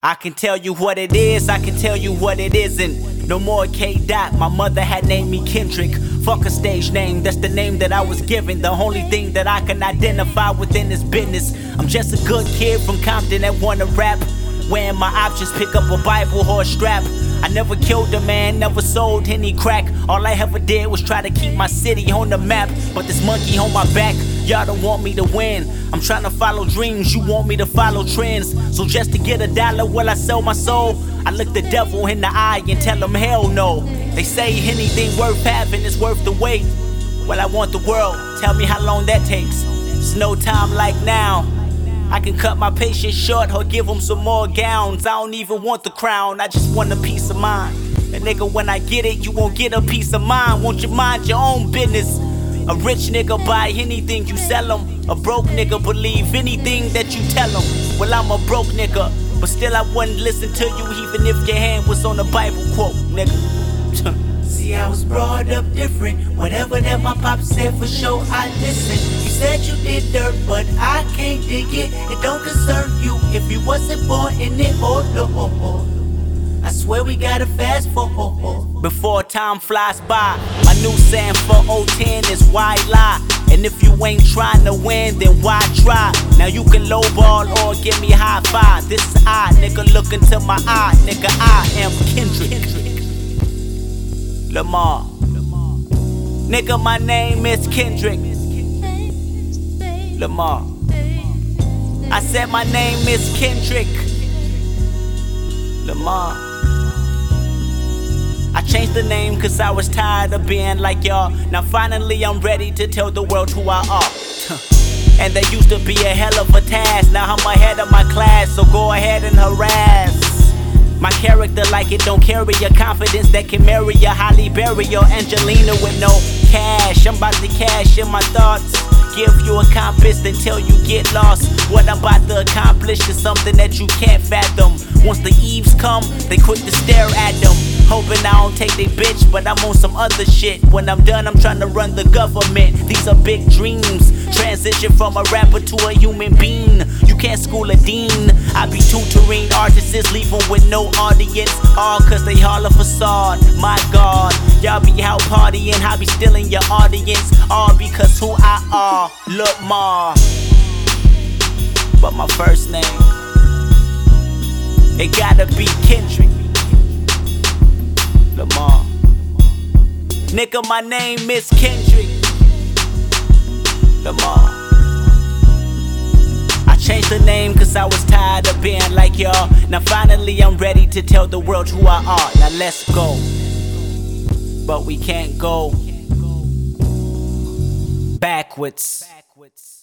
I can tell you what it is, I can tell you what it isn't. No more K-Dot, my mother had named me Kendrick. Fuck a stage name, that's the name that I was given. The only thing that I can identify within this business. I'm just a good kid from Compton that wanna rap. Wearing my options, pick up a Bible or a strap. I never killed a man, never sold any crack. All I ever did was try to keep my city on the map. But this monkey on my back, y'all don't want me to win. I'm trying to follow dreams, you want me to follow trends. So just to get $1, will I sell my soul? I look the devil in the eye and tell him hell no. They say anything worth having is worth the wait. Well, I want the world, tell me how long that takes. It's no time like now. I can cut my patience short or give them some more gowns. I don't even want the crown, I just want a peace of mind. And nigga, when I get it, you won't get a peace of mind. Won't you mind your own business? A rich nigga buy anything you sell him. A broke nigga believe anything that you tell him. Well, I'm a broke nigga, but still I wouldn't listen to you even if your hand was on a Bible quote, nigga. See, I was brought up different. Whatever that my pop said, for sure I listen. You said you did dirt, but I can't dig it. It don't concern you if you wasn't born in it. Oh no, I swear we gotta fast forward before time flies by. My new saying for 010 is why lie? And if you ain't trying to win, then why try? Now you can lowball or give me a high five. This is I, nigga, look into my eye. Nigga, I am Kendrick Lamar. Nigga, my name is Kendrick Lamar. I said my name is Kendrick Lamar. I changed the name cause I was tired of being like y'all. Now finally I'm ready to tell the world who I are. And there used to be a hell of a task. Now I'm ahead of my class, so go ahead and harass my character like it don't carry a confidence that can marry a Halle Berry or Angelina with no cash. I'm about to cash in my thoughts, give you a compass until you get lost. What I'm about to accomplish is something that you can't fathom. Once the eves come, they quick to stare at them, hoping I don't take they bitch, but I'm on some other shit. When I'm done, I'm trying to run the government. These are big dreams, transition from a rapper to a human being. You can't school a dean. I be tutoring artists, leave them with no audience, all cause they all a facade. My God, y'all be out partying, I be stealing your audience, all because who I are, Lamar. But my first name, it gotta be Kendrick Lamar. Nigga, my name is Kendrick Lamar. I changed the name cause I was tired of being like y'all. Now finally I'm ready to tell the world who I are. Now let's go. But we can't go backwards.